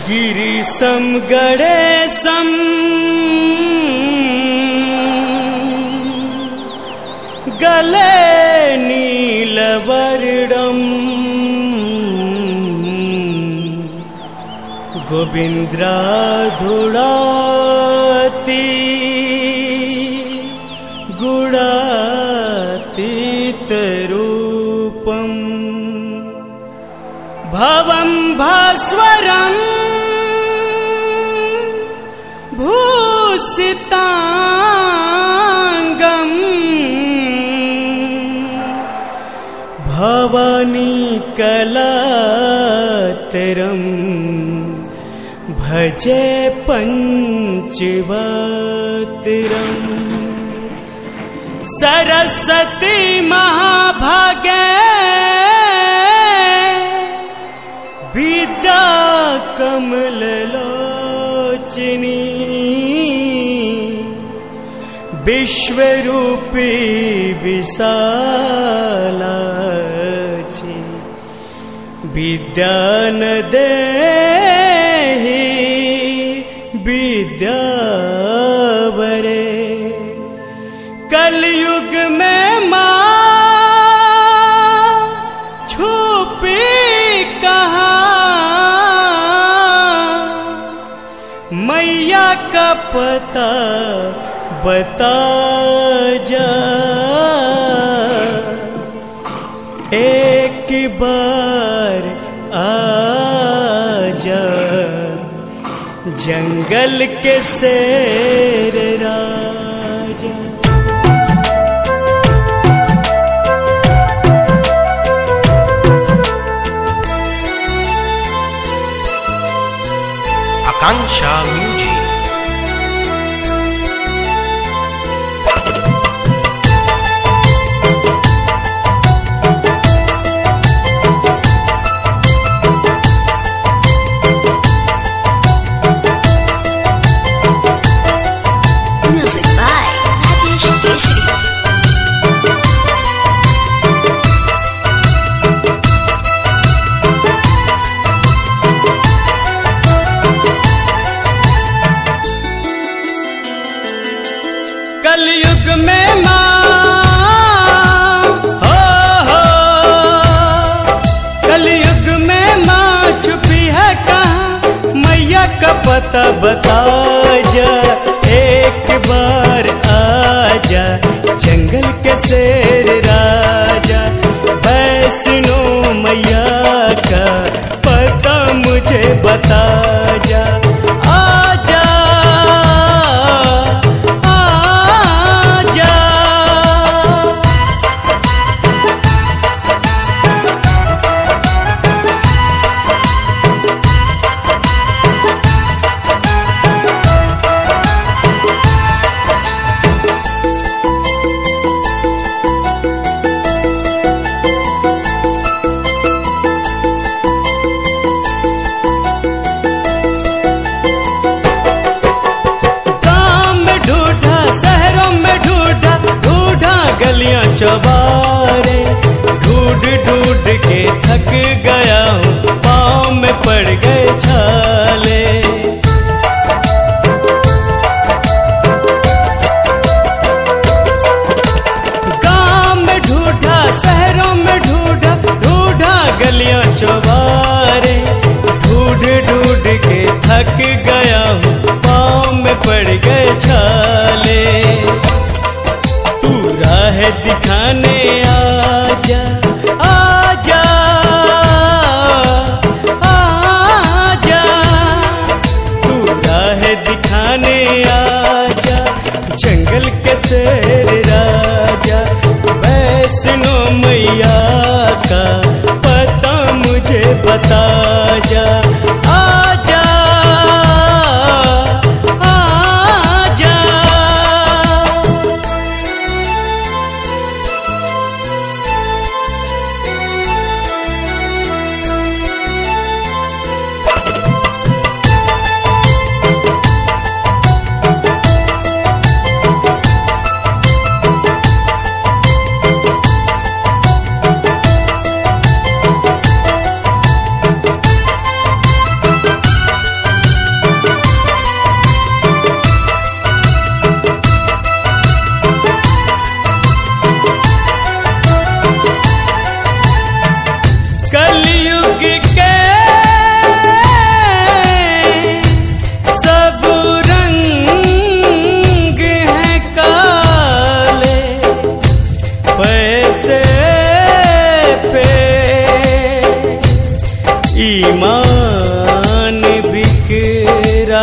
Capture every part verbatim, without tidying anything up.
गिरिसम गणेशम गले नीलवर्णम गोविंद्राधुराति गुणातीतरूपम भवं भास्वरं भूषितांगं भवानी कलातरं भजे पंचवक्त्रं सरस्वती महाभागे विद्या कमललोचनी विश्वरूपी विशालाक्षी विद्यानदे विद्यावरे कलयुग में माँ छुपी कहाँ मैया का पता बता जा एक बार आजा जंगल के शेर राजा। आकांक्षा म्यूजिक। कलयुग में माँ हो हो कलयुग में माँ छुपी है कहाँ मैया का पता बता जा एक बार आजा जंगल के शेर राजा वैष्णो मैया का पता मुझे बता जा आजा गलियां चौबारे ढूंढ ढूंढ के थक गया हूँ पाँव में पड़ गए छाले गाँव में ढूंढा शहरों में ढूंढा ढूंढा गलियां चौबारे ढूंढ ढूंढ के थक गया हूँ पाँव में पड़ गए छाले राह दिखाने आजा आजा आजा तू राह दिखाने आजा जंगल के शेर राजा वैष्णो मैया का पता मुझे बता जा आजा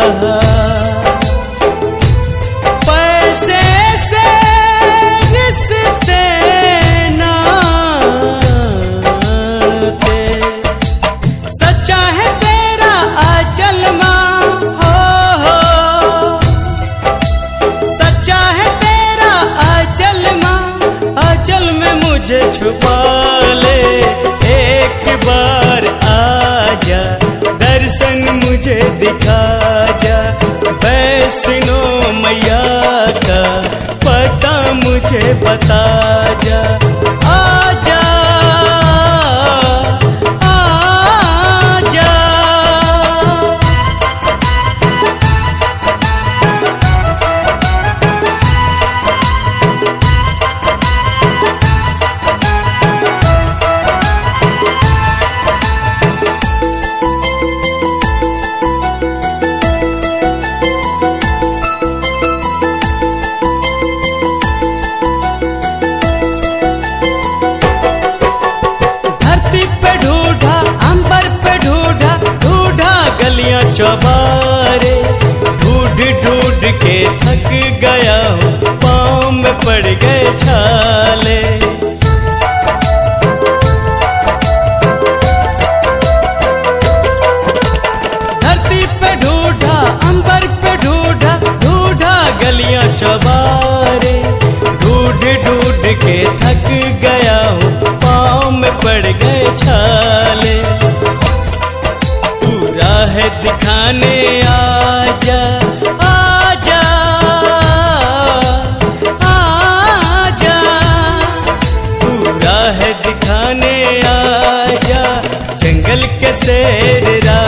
रहा। पैसे से रिश्ते नाते, सच्चा है तेरा आंचल माँ, हो हो सच्चा है तेरा आंचल माँ, आंचल में मुझे छुपा ले। एक बार आजा, दर्शन मुझे दिखा जा, वैष्णो मैया का पता मुझे बता जा। आजा आजा, चौबारे ढूंढ ढूंढ के थक गया हूँ, पाँव में पड़ गए छाले। धरती पे ढूंढा, अंबर पे ढूंढा, ढूंढा गलियां चौबारे, ढूंढ ढूंढ के थक गया हूँ, पाँव में पड़ गए छाले। है दिखाने आजा आजा आजा, पूरा है दिखाने आजा, जंगल के शेर रा